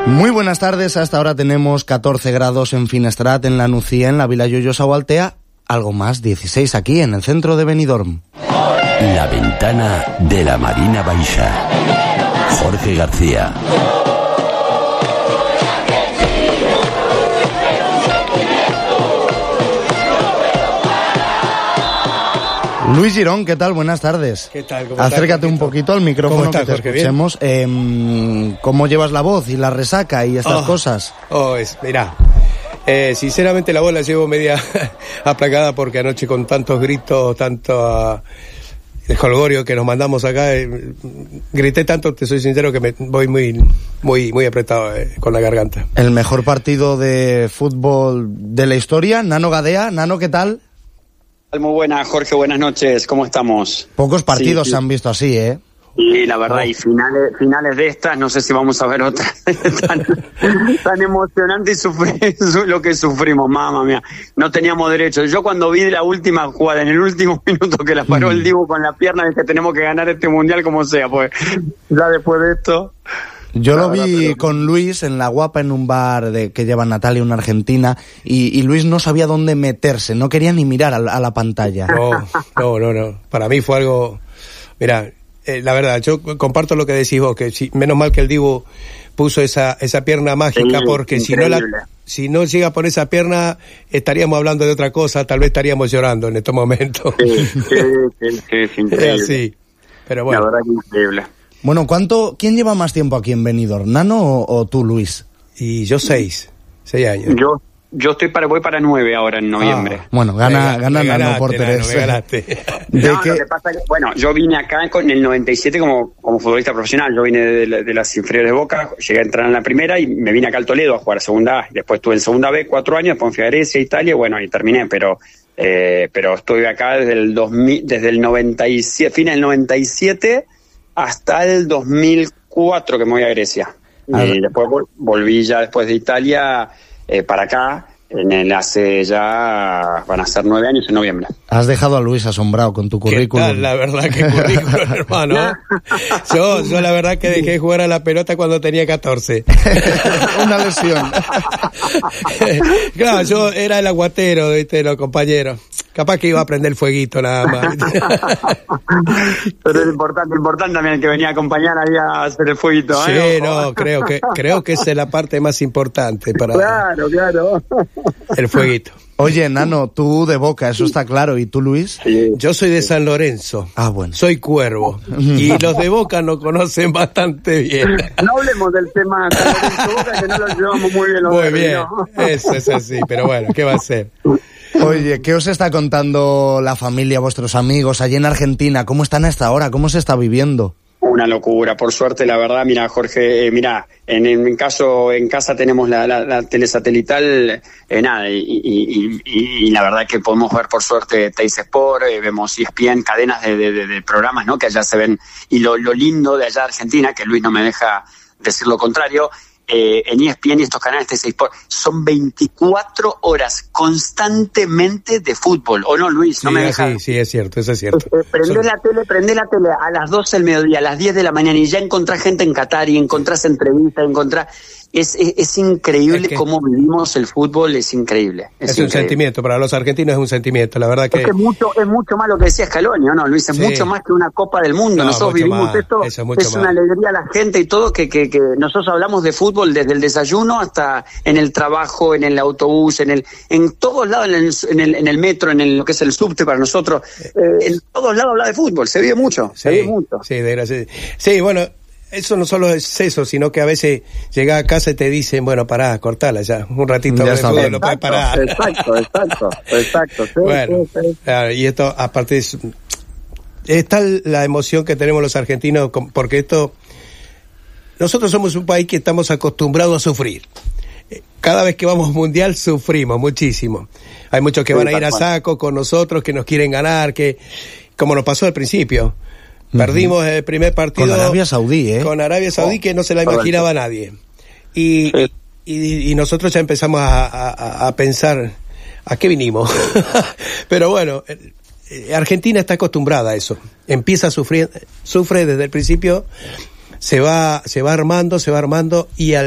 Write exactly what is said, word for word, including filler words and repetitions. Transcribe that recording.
Muy buenas tardes, hasta ahora tenemos catorce grados en Finestrat, en la Nucía, en la Vila Lloyosa o Altea, algo más, dieciséis aquí en el centro de Benidorm. La ventana de la Marina Baixa. Jorge García. Luis Girón, ¿qué tal? Buenas tardes. ¿Qué tal? ¿Cómo Acércate un poquito al micrófono estás, que te Jorge? escuchemos. Eh, ¿Cómo llevas la voz y la resaca y estas oh, cosas? Oh, es, mirá, eh, sinceramente la voz la llevo media aplacada porque anoche con tantos gritos, tanto uh, el jolgorio que nos mandamos acá, eh, grité tanto, te soy sincero, que me voy muy, muy, muy apretado eh, con la garganta. El mejor partido de fútbol de la historia, Nano Gadea. Nano, ¿qué tal? Muy buenas, Jorge, buenas noches, ¿cómo estamos? Pocos partidos sí, sí. se han visto así, ¿eh? Y la verdad, oh. y finales finales de estas, no sé si vamos a ver otras tan, tan emocionante y sufrir lo que sufrimos, mamá mía, no teníamos derecho. Yo cuando vi la última jugada, en el último minuto que la paró mm. el Dibu con la pierna, dije, tenemos que ganar este mundial como sea, pues ya después de esto... Yo lo vi con Luis en La Guapa, en un bar de que lleva Natalia, una argentina, y, y Luis no sabía dónde meterse, no quería ni mirar a la, a la pantalla. No, no, no, no. Para mí fue algo... Mira, eh, la verdad, yo comparto lo que decís vos, que si, menos mal que el Dibu puso esa esa pierna mágica, porque si no, la, si no llega por esa pierna, estaríamos hablando de otra cosa, tal vez estaríamos llorando en estos momentos. Sí, sí, sí, sí, es increíble. Es así, pero bueno. La verdad que increíble. Bueno, ¿cuánto, quién lleva más tiempo aquí en Benidorm, Nano o, o tú, Luis? Y yo seis, seis años. Yo yo estoy para voy para nueve ahora en noviembre. Ah, bueno, gana, me, gana me Nano ganaste, por tres. Nano, me ganaste. ¿De no, qué? lo que pasa es que, bueno, yo vine acá con el noventa y siete como, como futbolista profesional. Yo vine de, de, de las inferiores de Boca, llegué a entrar en la primera y me vine acá al Toledo a jugar a segunda A. Después estuve en segunda B cuatro años, después fui a Grecia, Italia, bueno, y terminé, pero eh, pero estoy acá desde el dos mil, desde el noventa y siete, fin del noventa y siete hasta el dos mil cuatro que me voy a Grecia. Ah, y después vol- volví ya después de Italia eh, para acá, en el hace ya, van a ser nueve años en noviembre. Has dejado a Luis asombrado con tu currículum. ¿Qué tal? La verdad que currículum, hermano. Yo, yo la verdad que dejé de jugar a la pelota cuando tenía catorce. Una lesión. Claro, yo era el aguatero, ¿viste? Los compañeros. Capaz que iba a prender el fueguito nada más. Pero es importante, importante también que venía a acompañar ahí a hacer el fueguito. Sí, ¿eh? no, creo que, creo que esa es la parte más importante para... Claro, claro. El fueguito. Oye, Nano, tú de Boca, eso está claro. ¿Y tú, Luis? Sí. Yo soy de San Lorenzo. Ah, bueno. Soy cuervo. Y los de Boca nos conocen bastante bien. No hablemos del tema San Lorenzo Boca, que no lo llevamos muy bien. Los Muy verdes, bien. ¿no? Eso es así, pero bueno, ¿qué va a ser? Oye, ¿qué os está contando la familia, vuestros amigos allí en Argentina? ¿Cómo están a esta hora? ¿Cómo se está viviendo? Una locura, por suerte, la verdad, mira, Jorge, eh, mira, en, en caso, en casa tenemos la, la, la telesatelital, eh, nada, y, y, y, y la verdad que podemos ver, por suerte, Teis Sport, eh, vemos E S P N, cadenas de, de, de, de programas, ¿no?, que allá se ven, y lo, lo lindo de allá de Argentina, que Luis no me deja decir lo contrario, Eh, en E S P N y estos canales de T seis Sport son veinticuatro horas constantemente de fútbol, ¿o no, Luis? No sí, me deja. Sí, sí, es cierto, eso es cierto. Eh, eh, prende son... la tele, prende la tele a las doce del mediodía, a las diez de la mañana y ya encontrás gente en Qatar y encontrás entrevistas, encontrás... Es, es, es increíble es que cómo vivimos el fútbol, es increíble. Es, es un increíble. sentimiento, para los argentinos es un sentimiento, la verdad que... Es que mucho, es mucho más lo que decía Scaloni, ¿no, Luis? Es sí. mucho más que una Copa del Mundo. No, nosotros vivimos más, esto, es, es una alegría a la gente y todo, que, que, que nosotros hablamos de fútbol desde el desayuno hasta en el trabajo, en el autobús, en el en todos lados, en el, en el, en el metro, en el, lo que es el subte para nosotros, eh, en todos lados habla de fútbol, se vive mucho, sí, se vive mucho. Sí, de gracias. Sí, bueno... Eso no solo es eso, sino que a veces llegás a casa y te dicen, bueno, pará, cortala ya, un ratito ya de fútbol, no puedes parar. Exacto, exacto, exacto. Sí, bueno, sí, sí. Claro, y esto, aparte, es, es tal la emoción que tenemos los argentinos, porque esto, nosotros somos un país que estamos acostumbrados a sufrir. Cada vez que vamos mundial sufrimos muchísimo. Hay muchos que van a ir a saco con nosotros, que nos quieren ganar, que, como nos pasó al principio. Perdimos el primer partido con Arabia Saudí, ¿eh? Con Arabia Saudí, que no se la imaginaba nadie. Y, sí. y, y nosotros ya empezamos a, a, a pensar, ¿a qué vinimos? Pero bueno, Argentina está acostumbrada a eso. Empieza a sufrir, sufre desde el principio, se va, se va armando, se va armando, y al